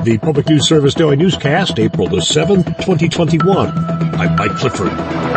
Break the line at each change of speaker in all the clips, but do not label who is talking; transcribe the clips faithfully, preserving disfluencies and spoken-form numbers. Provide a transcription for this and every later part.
the Public News Service Daily Newscast, April the seventh, twenty twenty-one. I'm Mike Clifford.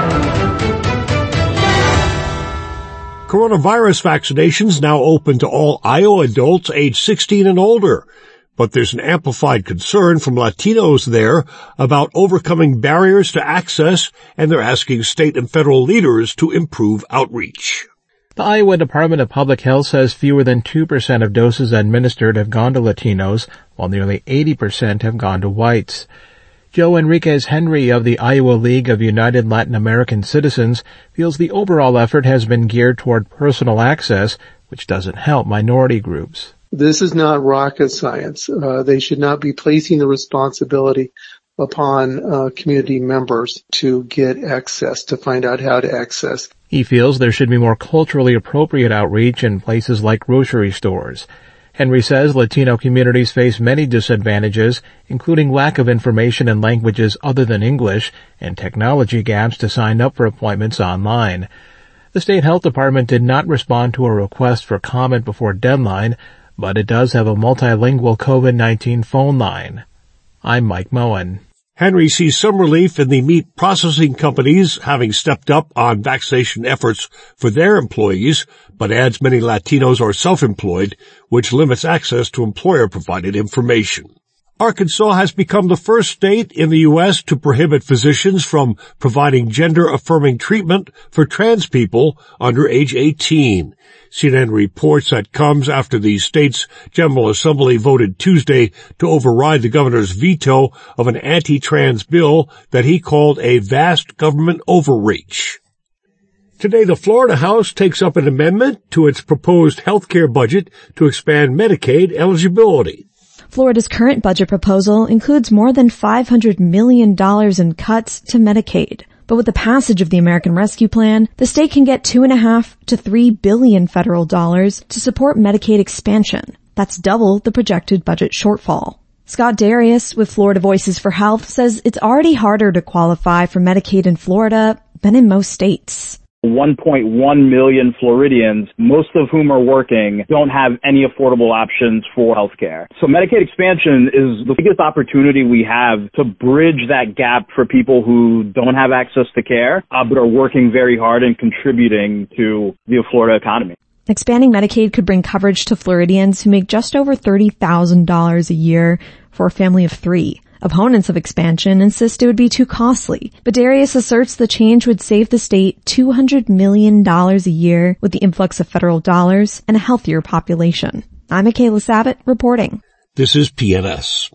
Coronavirus vaccinations now open to all Iowa adults age sixteen and older. But there's an amplified concern from Latinos there about overcoming barriers to access, and they're asking state and federal leaders to improve outreach.
The Iowa Department of Public Health says fewer than two percent of doses administered have gone to Latinos, while nearly eighty percent have gone to whites. Joe Enriquez Henry of the Iowa League of United Latin American Citizens feels the overall effort has been geared toward personal access, which doesn't help minority groups.
This is not rocket science. Uh, they should not be placing the responsibility upon uh, community members to get access, to find out how to access.
He feels there should be more culturally appropriate outreach in places like grocery stores. Henry says Latino communities face many disadvantages, including lack of information in languages other than English and technology gaps to sign up for appointments online. The state health department did not respond to a request for comment before deadline, but it does have a multilingual COVID nineteen phone line. I'm Mike Moen.
Henry sees some relief in the meat processing companies having stepped up on vaccination efforts for their employees, but adds many Latinos are self-employed, which limits access to employer-provided information. Arkansas has become the first state in the U S to prohibit physicians from providing gender-affirming treatment for trans people under age eighteen. C N N reports that comes after the state's General Assembly voted Tuesday to override the governor's veto of an anti-trans bill that he called a vast government overreach. Today, the Florida House takes up an amendment to its proposed health care budget to expand Medicaid eligibility.
Florida's current budget proposal includes more than five hundred million dollars in cuts to Medicaid. But with the passage of the American Rescue Plan, the state can get two and a half to three billion federal dollars to support Medicaid expansion. That's double the projected budget shortfall. Scott Darius with Florida Voices for Health says it's already harder to qualify for Medicaid in Florida than in most states.
one point one million Floridians, most of whom are working, don't have any affordable options for healthcare. So Medicaid expansion is the biggest opportunity we have to bridge that gap for people who don't have access to care, uh, but are working very hard and contributing to the Florida economy.
Expanding Medicaid could bring coverage to Floridians who make just over thirty thousand dollars a year for a family of three. Opponents of expansion insist it would be too costly, but Darius asserts the change would save the state two hundred million dollars a year with the influx of federal dollars and a healthier population. I'm Michaela Savitt reporting.
This is P N S.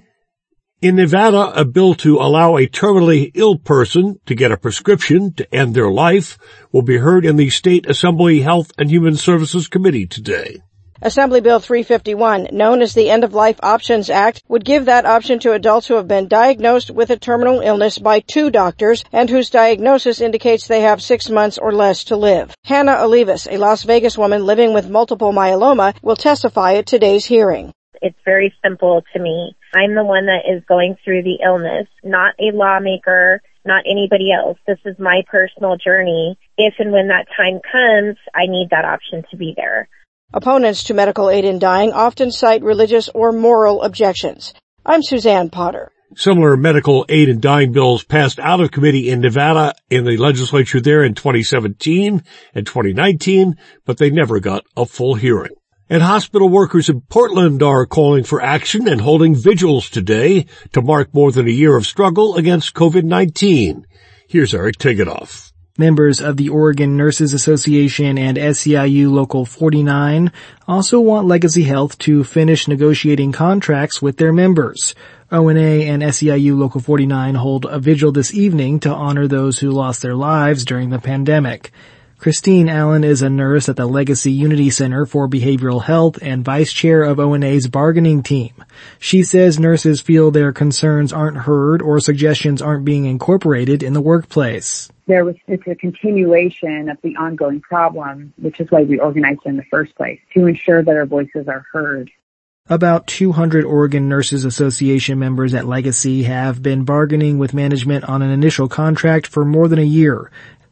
In Nevada, a bill to allow a terminally ill person to get a prescription to end their life will be heard in the State Assembly Health and Human Services Committee today.
Assembly Bill three fifty-one, known as the End-of-Life Options Act, would give that option to adults who have been diagnosed with a terminal illness by two doctors and whose diagnosis indicates they have six months or less to live. Hannah Olivas, a Las Vegas woman living with multiple myeloma, will testify at today's hearing.
It's very simple to me. I'm the one that is going through the illness, not a lawmaker, not anybody else. This is my personal journey. If and when that time comes, I need that option to be there.
Opponents to medical aid in dying often cite religious or moral objections. I'm Suzanne Potter.
Similar medical aid in dying bills passed out of committee in Nevada in the legislature there in twenty seventeen and twenty nineteen, but they never got a full hearing. And hospital workers in Portland are calling for action and holding vigils today to mark more than a year of struggle against COVID nineteen. Here's Eric Tegetthoff.
Members of the Oregon Nurses Association and S E I U Local forty-nine also want Legacy Health to finish negotiating contracts with their members. O N A and S E I U Local forty-nine hold a vigil this evening to honor those who lost their lives during the pandemic. Christine Allen is a nurse at the Legacy Unity Center for Behavioral Health and vice chair of O N A's bargaining team. She says nurses feel their concerns aren't heard or suggestions aren't being incorporated in the workplace.
There was, it's a continuation of the ongoing problem, which is why we organized in the first place, to ensure that our voices are heard.
About two hundred Oregon Nurses Association members at Legacy have been bargaining with management on an initial contract for more than a year.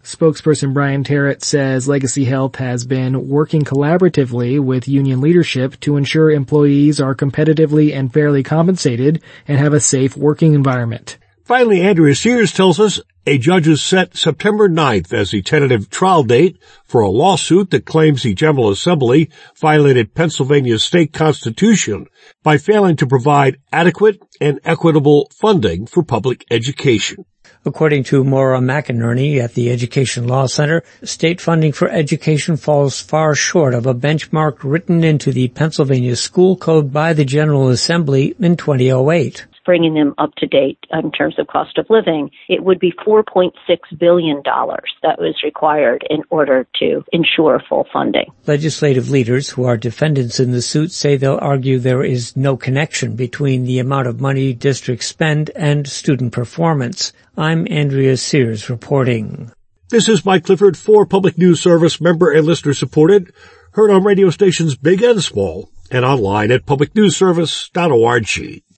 Spokesperson Brian Terrett says Legacy Health has been working collaboratively with union leadership to ensure employees are competitively and fairly compensated and have a safe working environment.
Finally, Andrea Sears tells us a judge has set September ninth as the tentative trial date for a lawsuit that claims the General Assembly violated Pennsylvania's state constitution by failing to provide adequate and equitable funding for public education.
According to Maura McInerney at the Education Law Center, state funding for education falls far short of a benchmark written into the Pennsylvania School Code by the General Assembly in two thousand eight.
Bringing them up to date in terms of cost of living, it would be four point six billion dollars that was required in order to ensure full funding.
Legislative leaders who are defendants in the suit say they'll argue there is no connection between the amount of money districts spend and student performance. I'm Andrea Sears reporting.
This is Mike Clifford for Public News Service, member and listener supported, heard on radio stations big and small, and online at public news service dot org.